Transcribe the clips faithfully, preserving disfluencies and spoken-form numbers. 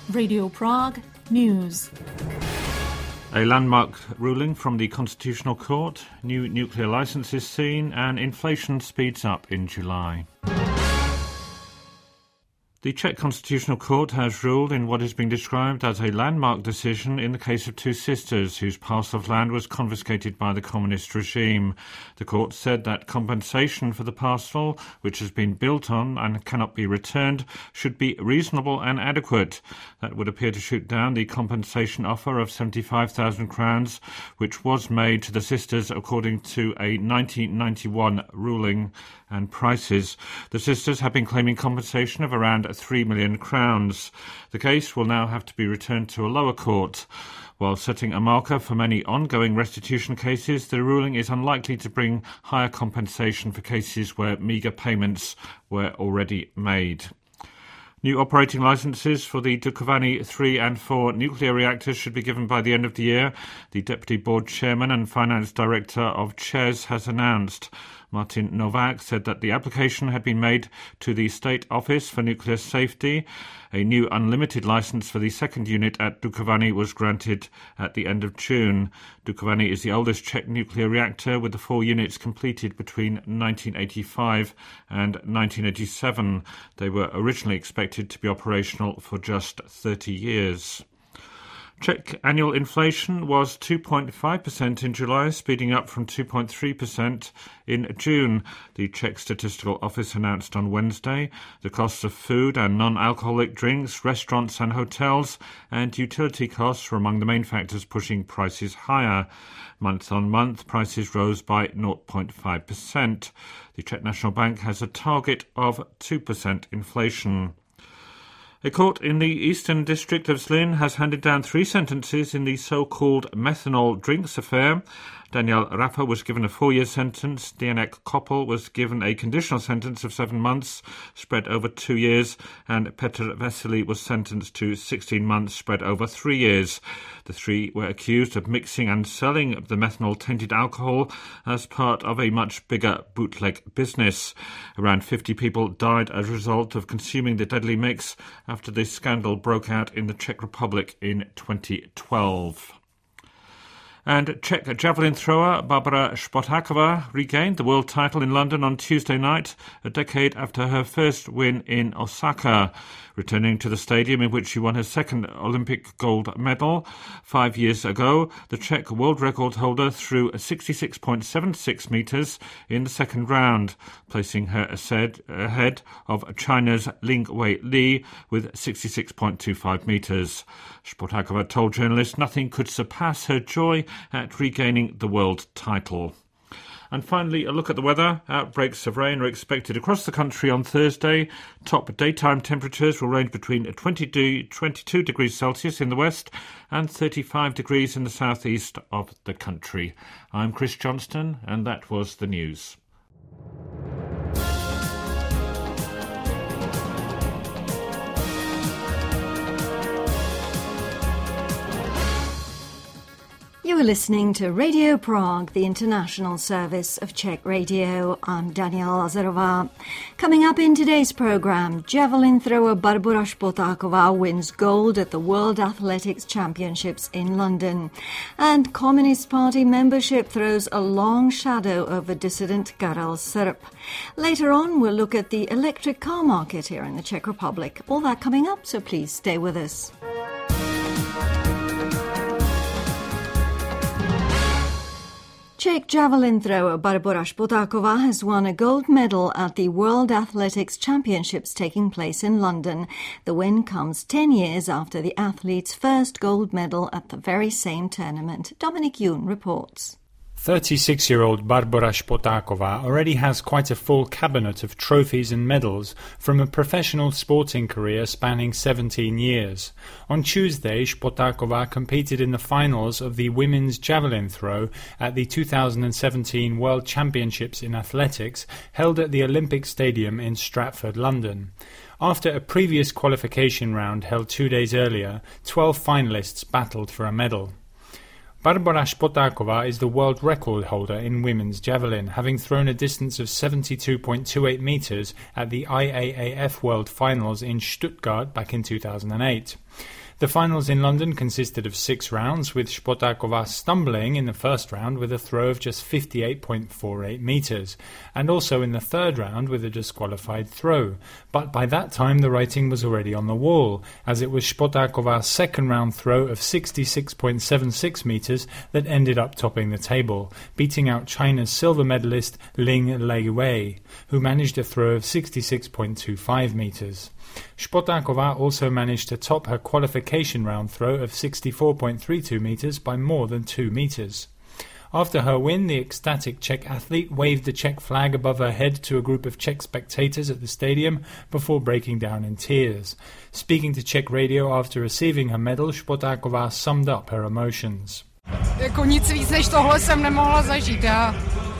Radio Prague News. A landmark ruling from the Constitutional Court, new nuclear licences seen, and inflation speeds up in July. The Czech Constitutional Court has ruled in what is being described as a landmark decision in the case of two sisters whose parcel of land was confiscated by the communist regime. The court said that compensation for the parcel, which has been built on and cannot be returned, should be reasonable and adequate. That would appear to shoot down the compensation offer of seventy-five thousand crowns, which was made to the sisters according to a nineteen ninety-one ruling and prices. The sisters have been claiming compensation of around three million crowns. The case will now have to be returned to a lower court. While setting a marker for many ongoing restitution cases, the ruling is unlikely to bring higher compensation for cases where meagre payments were already made. New operating licences for the Dukovany three and four nuclear reactors should be given by the end of the year, the Deputy Board Chairman and Finance Director of ČEZ has announced. Martin Novak said that the application had been made to the State Office for Nuclear Safety. A new unlimited licence for the second unit at Dukovany was granted at the end of June. Dukovany is the oldest Czech nuclear reactor, with the four units completed between nineteen eighty-five and nineteen eighty-seven. They were originally expected to be operational for just thirty years. Czech annual inflation was two point five percent in July, speeding up from two point three percent in June. The Czech Statistical Office announced on Wednesday the costs of food and non-alcoholic drinks, restaurants and hotels, and utility costs were among the main factors pushing prices higher. Month on month, prices rose by zero point five percent. The Czech National Bank has a target of two percent inflation. A court in the Eastern District of Zlín has handed down three sentences in the so-called methanol drinks affair. Daniel Rafa was given a four-year sentence. Dianek Koppel was given a conditional sentence of seven months, spread over two years, and Petr Vesely was sentenced to sixteen months, spread over three years. The three were accused of mixing and selling the methanol-tainted alcohol as part of a much bigger bootleg business. Around fifty people died as a result of consuming the deadly mix after the scandal broke out in the Czech Republic in twenty twelve. And Czech javelin thrower Barbora Špotáková regained the world title in London on Tuesday night, a decade after her first win in Osaka, returning to the stadium in which she won her second Olympic gold medal. Five years ago, the Czech world record holder threw sixty-six point seven six metres in the second round, placing her ahead of China's Ling Wei Li with sixty-six point two five metres. Špotáková told journalists nothing could surpass her joy at regaining the world title. And finally, a look at the weather. Outbreaks of rain are expected across the country on Thursday. Top daytime temperatures will range between twenty-two degrees Celsius in the west and thirty-five degrees in the southeast of the country. I'm Chris Johnston, and that was the news. You are listening to Radio Prague, the international service of Czech Radio. I'm Daniela Lazarová. Coming up in today's programme, javelin thrower Barbora Špotáková wins gold at the World Athletics Championships in London. And Communist Party membership throws a long shadow over dissident Karel Srb. Later on, we'll look at the electric car market here in the Czech Republic. All that coming up, so please stay with us. Czech javelin thrower Barbora Špotáková has won a gold medal at the World Athletics Championships taking place in London. The win comes ten years after the athlete's first gold medal at the very same tournament. Dominic Yoon reports. thirty-six-year-old Barbora Špotáková already has quite a full cabinet of trophies and medals from a professional sporting career spanning seventeen years. On Tuesday, Špotáková competed in the finals of the women's javelin throw at the two thousand seventeen World Championships in Athletics held at the Olympic Stadium in Stratford, London. After a previous qualification round held two days earlier, twelve finalists battled for a medal. Barbora Spotáková is the world record holder in women's javelin, having thrown a distance of seventy-two point two eight metres at the I A A F World Finals in Stuttgart back in two thousand eight. The finals in London consisted of six rounds, with Spotáková stumbling in the first round with a throw of just fifty-eight point four eight metres, and also in the third round with a disqualified throw. But by that time the writing was already on the wall, as it was Spotáková's second round throw of sixty-six point seven six metres that ended up topping the table, beating out China's silver medalist Ling Leiwei, who managed a throw of sixty-six point two five metres. Spotáková also managed to top her qualification round throw of sixty-four point three two metres by more than two metres. After her win, the ecstatic Czech athlete waved the Czech flag above her head to a group of Czech spectators at the stadium before breaking down in tears. Speaking to Czech radio after receiving her medal, Spotáková summed up her emotions. Jako nic víc než tohle jsem nemohla zažít. Já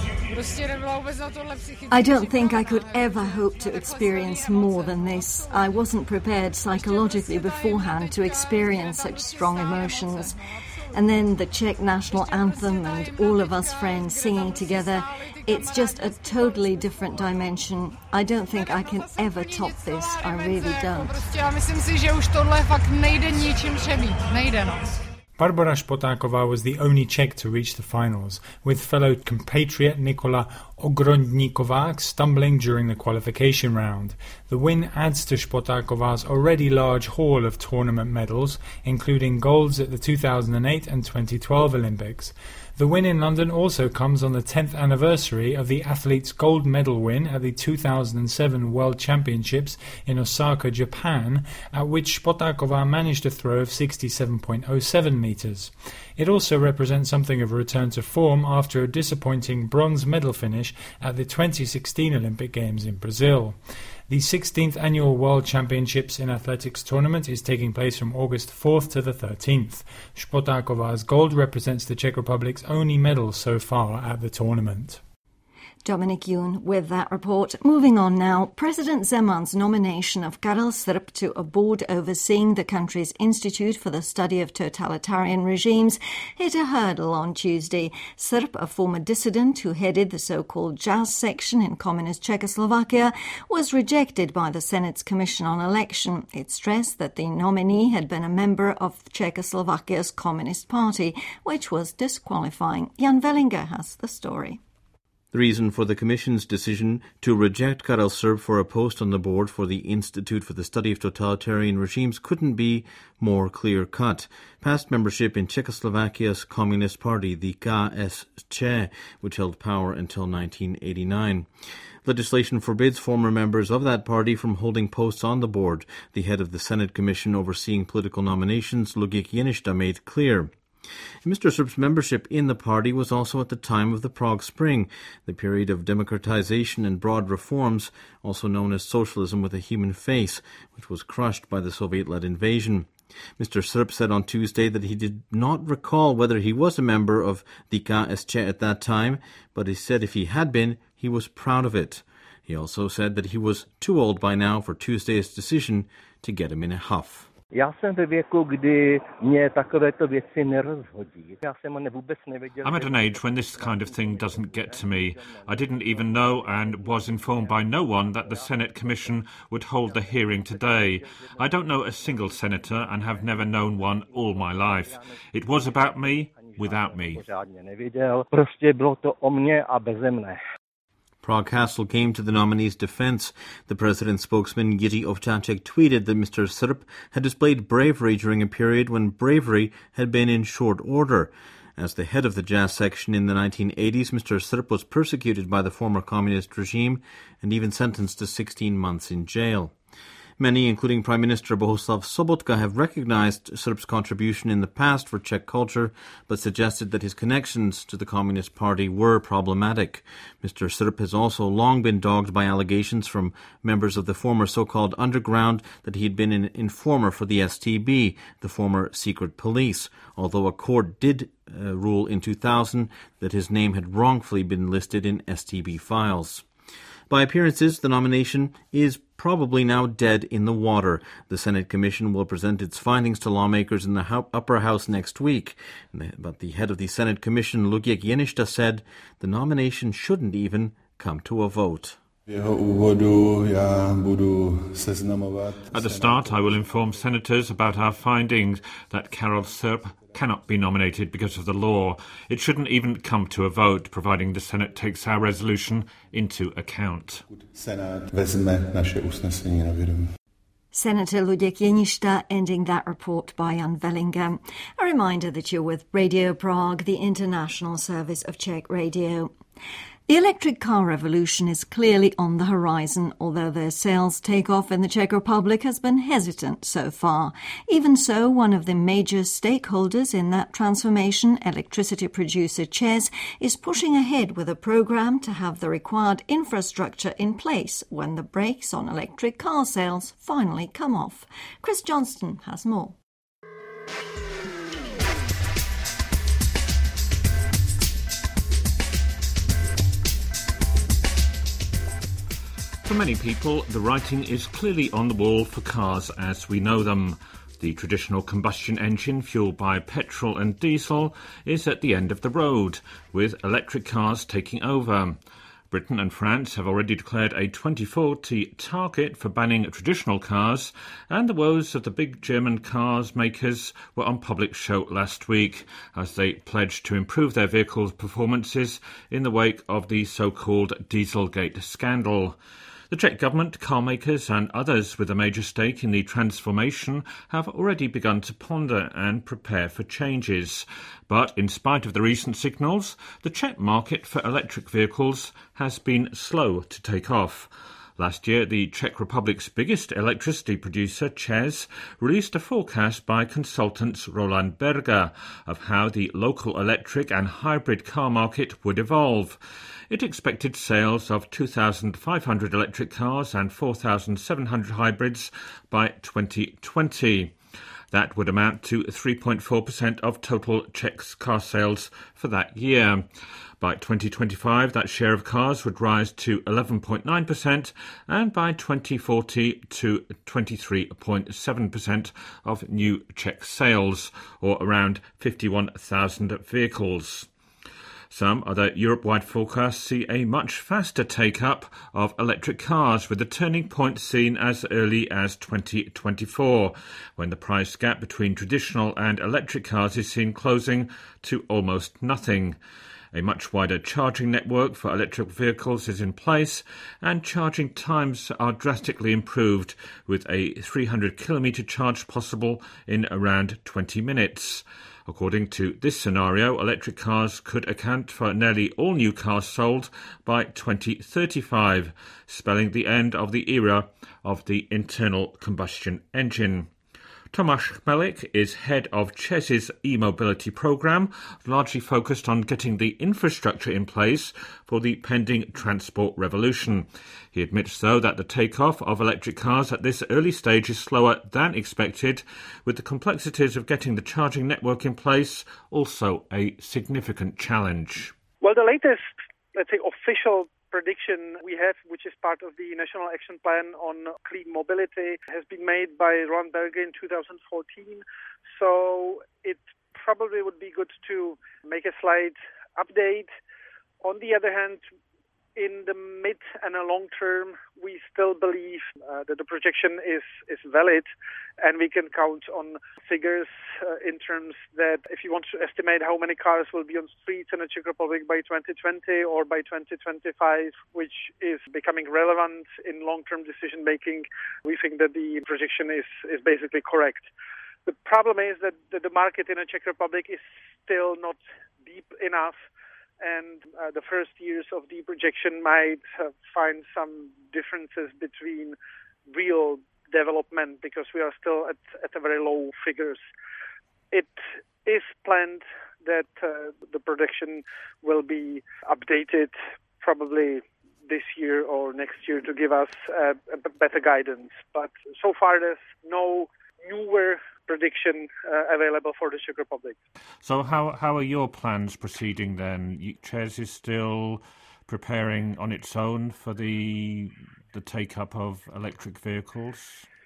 I don't think I could ever hope to experience more than this. I wasn't prepared psychologically beforehand to experience such strong emotions. And then the Czech national anthem and all of us friends singing together, it's just a totally different dimension. I don't think I can ever top this. I really don't. Já myslím si, že už tohle fakt nejde ničím přebít. Nejde, no. Barbora Spotáková was the only Czech to reach the finals, with fellow compatriot Nikola Ogrodníková stumbling during the qualification round. The win adds to Spotáková's already large haul of tournament medals, including golds at the two thousand eight and twenty twelve Olympics. The win in London also comes on the tenth anniversary of the athlete's gold medal win at the two thousand seven World Championships in Osaka, Japan, at which Spotáková managed a throw of sixty-seven point oh seven metres. It also represents something of a return to form after a disappointing bronze medal finish at the twenty sixteen Olympic Games in Brazil. The sixteenth annual World Championships in Athletics tournament is taking place from August fourth to the thirteenth. Spotáková's gold represents the Czech Republic's only medal so far at the tournament. Dominic Yoon with that report. Moving on now, President Zeman's nomination of Karel Srb to a board overseeing the country's Institute for the Study of Totalitarian Regimes hit a hurdle on Tuesday. Srb, a former dissident who headed the so-called Jazz section in communist Czechoslovakia, was rejected by the Senate's Commission on Election. It stressed that the nominee had been a member of Czechoslovakia's Communist Party, which was disqualifying. Jan Vellinger has the story. The reason for the Commission's decision to reject Karel Srb for a post on the board for the Institute for the Study of Totalitarian Regimes couldn't be more clear-cut. Past membership in Czechoslovakia's Communist Party, the K S Č, which held power until nineteen eighty-nine. Legislation forbids former members of that party from holding posts on the board, the head of the Senate Commission overseeing political nominations, Luděk Jeništa, made clear. Mister Srb's membership in the party was also at the time of the Prague Spring, the period of democratization and broad reforms, also known as socialism with a human face, which was crushed by the Soviet-led invasion. Mister Srb said on Tuesday that he did not recall whether he was a member of the K S Č at that time, but he said if he had been, he was proud of it. He also said that he was too old by now for Tuesday's decision to get him in a huff. Já jsem ve věku, kdy mě takovéto věci nerozhodí. Já jsem vůbec nevěděl. I'm at an age when this kind of thing doesn't get to me. I didn't even know and was informed by no one that the Senate Commission would hold the hearing today. I don't know a single senator and have never known one all my life. It was about me without me. Pořádně neviděl. Prostě bylo to o mně a beze mne. Prague Castle came to the nominee's defence. The president's spokesman Jiří Ovčáček tweeted that Mister Srb had displayed bravery during a period when bravery had been in short order. As the head of the jazz section in the nineteen eighties, Mister Srb was persecuted by the former communist regime and even sentenced to sixteen months in jail. Many, including Prime Minister Bohuslav Sobotka, have recognized Srb's contribution in the past for Czech culture, but suggested that his connections to the Communist Party were problematic. Mister Srb has also long been dogged by allegations from members of the former so-called underground that he had been an informer for the S T B, the former secret police, although a court did uh, rule in two thousand that his name had wrongfully been listed in S T B files. By appearances, the nomination is probably now dead in the water. The Senate Commission will present its findings to lawmakers in the ho- upper house next week. But the head of the Senate Commission, Luděk Jeništa, said the nomination shouldn't even come to a vote. At the start, I will inform senators about our findings that Karel Srb cannot be nominated because of the law. It shouldn't even come to a vote, providing the Senate takes our resolution into account. Senator Luděk Jeništa ending that report by Jan Vellinger. A reminder that you're with Radio Prague, the international service of Czech Radio. The electric car revolution is clearly on the horizon, although their sales takeoff in the Czech Republic has been hesitant so far. Even so, one of the major stakeholders in that transformation, electricity producer ČEZ, is pushing ahead with a program to have the required infrastructure in place when the brakes on electric car sales finally come off. Chris Johnston has more. For many people, the writing is clearly on the wall for cars as we know them. The traditional combustion engine, fuelled by petrol and diesel, is at the end of the road, with electric cars taking over. Britain and France have already declared a twenty forty target for banning traditional cars, and the woes of the big German cars makers were on public show last week as they pledged to improve their vehicles' performances in the wake of the so-called Dieselgate scandal. The Czech government, car makers and others with a major stake in the transformation have already begun to ponder and prepare for changes. But in spite of the recent signals, the Czech market for electric vehicles has been slow to take off. Last year, the Czech Republic's biggest electricity producer, ČEZ, released a forecast by consultants Roland Berger of how the local electric and hybrid car market would evolve. It expected sales of two thousand five hundred electric cars and four thousand seven hundred hybrids by twenty twenty. That would amount to three point four percent of total Czech car sales for that year. By twenty twenty-five, that share of cars would rise to eleven point nine percent and by twenty forty to twenty-three point seven percent of new Czech sales, or around fifty-one thousand vehicles. Some other Europe-wide forecasts see a much faster take-up of electric cars, with the turning point seen as early as twenty twenty-four, when the price gap between traditional and electric cars is seen closing to almost nothing. A much wider charging network for electric vehicles is in place, and charging times are drastically improved, with a three hundred kilometre charge possible in around twenty minutes. According to this scenario, electric cars could account for nearly all new cars sold by twenty thirty-five, spelling the end of the era of the internal combustion engine. Tomáš Chmelik is head of ČEZ's e-mobility programme, largely focused on getting the infrastructure in place for the pending transport revolution. He admits, though, that the take-off of electric cars at this early stage is slower than expected, with the complexities of getting the charging network in place also a significant challenge. Well, the latest, let's say, official prediction we have, which is part of the National Action Plan on Clean Mobility, has been made by Roland Berger in two thousand fourteen. So it probably would be good to make a slight update. On the other hand, in the mid and a long term, we still believe uh, that the projection is, is valid, and we can count on figures uh, in terms that if you want to estimate how many cars will be on streets in the Czech Republic by twenty twenty or by twenty twenty-five, which is becoming relevant in long-term decision-making, we think that the projection is, is basically correct. The problem is that, that the market in the Czech Republic is still not deep enough, and uh, the first years of the projection might uh, find some differences between real development, because we are still at, at a very low figures. It is planned that uh, the prediction will be updated probably this year or next year to give us uh, a better guidance. But so far there's no newer prediction uh, available for the Czech Republic. So how how are your plans proceeding then? ČEZ is still preparing on its own for the the take-up of electric vehicles?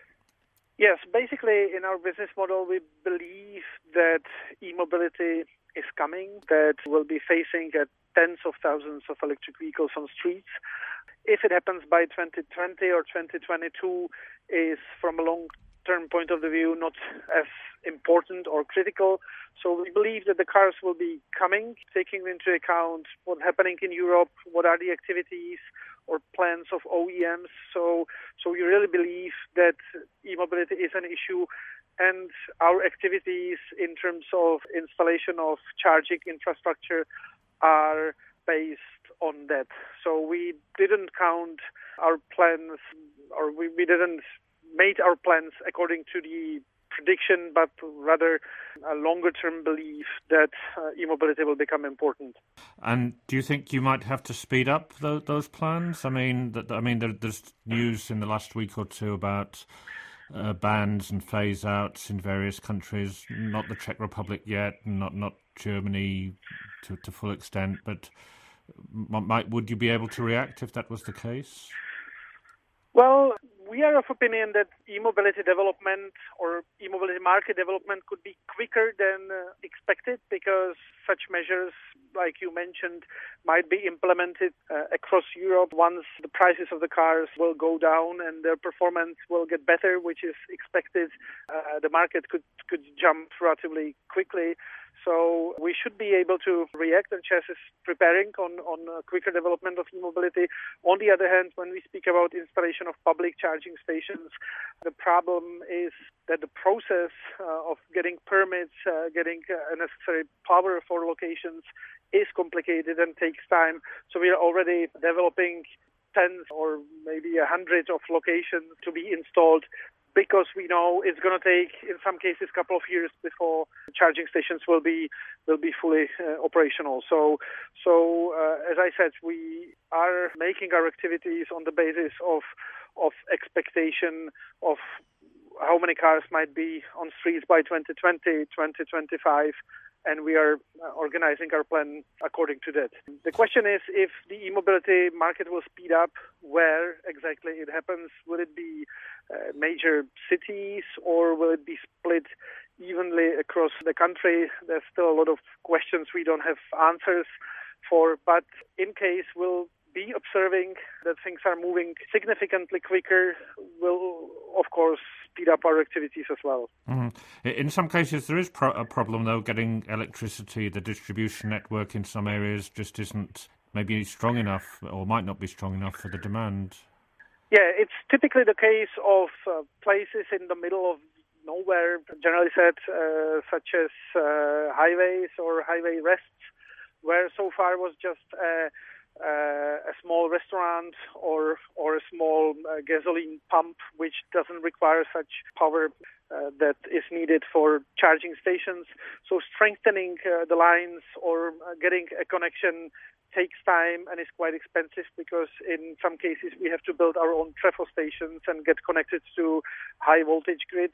Yes, basically in our business model we believe that e-mobility is coming, that we'll be facing uh, tens of thousands of electric vehicles on streets. If it happens by twenty twenty or twenty twenty-two is, from a long-term point of view, not as important or critical. So we believe that the cars will be coming, taking into account what's happening in Europe, what are the activities or plans of O E Ms. So, so we really believe that e-mobility is an issue, and our activities in terms of installation of charging infrastructure are based on that. So we didn't count our plans, or we, we didn't make our plans according to the prediction, but rather a longer-term belief that uh, e-mobility will become important. And do you think you might have to speed up those, those plans? I mean, th- I mean, there, there's news in the last week or two about uh, bans and phase-outs in various countries. Not the Czech Republic yet, not not Germany to to full extent. But might would you be able to react if that was the case? Well, we are of opinion that e-mobility development or e-mobility market development could be quicker than uh, expected, because such measures, like you mentioned, might be implemented uh, across Europe once the prices of the cars will go down and their performance will get better, which is expected. Uh, the market could, could jump relatively quickly. So we should be able to react, and ČEZ is preparing on, on a quicker development of e-mobility. On the other hand, when we speak about installation of public charging stations, the problem is that the process uh, of getting permits, uh, getting uh, necessary power for locations is complicated and takes time. So we are already developing tens or maybe a hundred of locations to be installed, because we know it's going to take, in some cases, a couple of years before charging stations will be will be fully uh, operational. So, so uh, as I said, we are making our activities on the basis of of expectation of how many cars might be on streets by twenty twenty, twenty twenty-five, and we are organizing our plan according to that. The question is, if the e-mobility market will speed up, where exactly it happens? Will it be uh, major cities, or will it be split evenly across the country? There's still a lot of questions we don't have answers for, but in case we'll be observing that things are moving significantly quicker, will of course speed up our activities as well. Mm. In some cases there is pro- a problem though, getting electricity. The distribution network in some areas just isn't maybe strong enough, or might not be strong enough for the demand. Yeah, it's typically the case of uh, places in the middle of nowhere, generally said, uh, such as uh, highways or highway rests, where so far was just uh, Uh, a small restaurant or or a small uh, gasoline pump, which doesn't require such power uh, that is needed for charging stations. So strengthening uh, the lines or uh, getting a connection takes time and is quite expensive, because in some cases we have to build our own trafo stations and get connected to high voltage grid.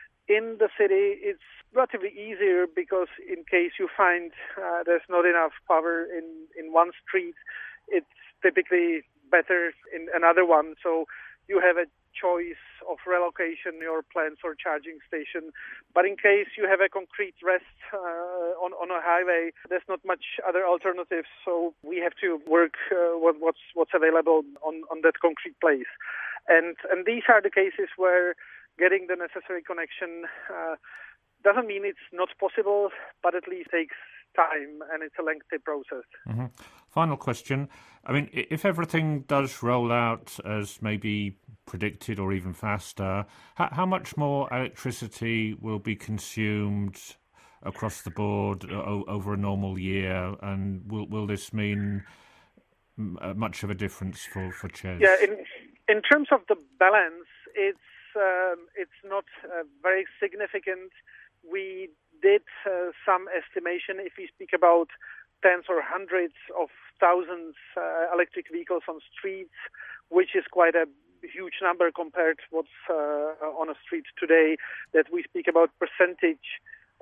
In the city, it's relatively easier, because in case you find uh, there's not enough power in, in one street, it's typically better in another one. So you have a choice of relocation your plans or charging station. But in case you have a concrete rest uh, on, on a highway, there's not much other alternatives. So we have to work uh, what, what's what's available on, on that concrete place. And and these are the cases where getting the necessary connection uh, doesn't mean it's not possible, but at least takes time, and it's a lengthy process. Mm-hmm. Final question. I mean, if everything does roll out as maybe predicted or even faster, how, how much more electricity will be consumed across the board o- over a normal year, and will will this mean much of a difference for, for ČEZ? Yeah, in, in terms of the balance, it's Um, it's not uh, very significant. We did uh, some estimation. If we speak about tens or hundreds of thousands uh, electric vehicles on streets, which is quite a huge number compared to what's uh, on a street today, that we speak about percentage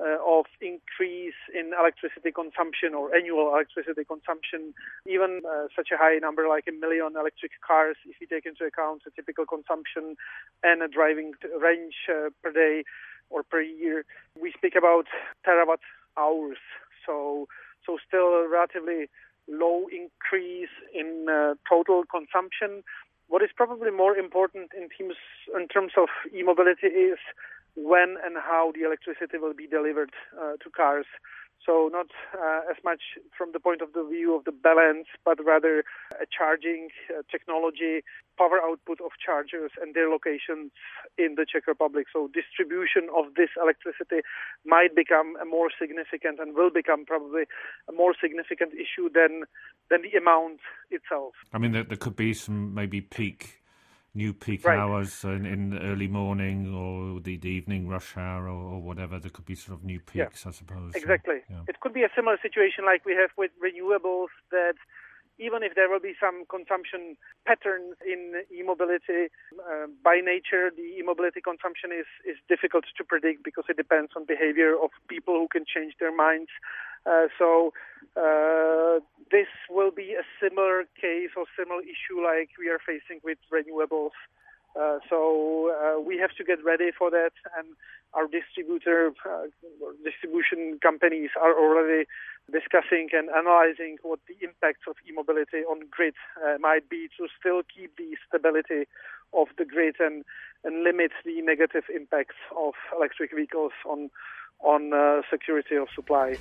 uh, of increase in electricity consumption or annual electricity consumption, even uh, such a high number like a million electric cars, if you take into account the typical consumption and a driving range uh, per day or per year. We speak about terawatt hours, so so still a relatively low increase in uh, total consumption. What is probably more important in terms, in terms of e-mobility is when and how the electricity will be delivered uh, to cars. So not uh, as much from the point of the view of the balance, but rather a charging uh, technology, power output of chargers and their locations in the Czech Republic. So distribution of this electricity might become a more significant and will become probably a more significant issue than than the amount itself. I mean, there, there could be some maybe peak new peak right. hours in, in the early morning or the, the evening rush hour or, or whatever. There could be sort of new peaks, yeah. I suppose. Exactly. So, yeah. It could be a similar situation like we have with renewables, that even if there will be some consumption patterns in e-mobility, uh, by nature the e-mobility consumption is, is difficult to predict because it depends on behavior of people who can change their minds. Uh, so uh, this will be a similar case or similar issue like we are facing with renewables. Uh, so uh, we have to get ready for that, and our distributor, uh, distribution companies are already discussing and analyzing what the impacts of e-mobility on grid uh, might be to still keep the stability of the grid and, and limit the negative impacts of electric vehicles on, on uh, security of supply.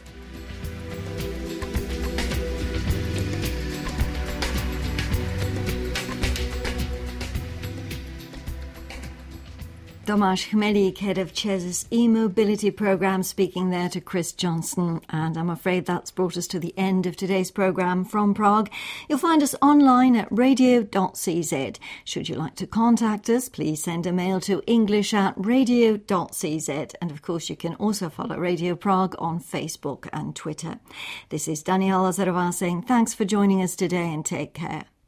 Tomáš Chmelík, head of ČEZ's e-mobility programme, speaking there to Chris Johnson. And I'm afraid that's brought us to the end of today's programme from Prague. You'll find us online at radio dot c z. Should you like to contact us, please send a mail to english at radio dot c z. And of course, you can also follow Radio Prague on Facebook and Twitter. This is Daniela Lazarová saying thanks for joining us today and take care.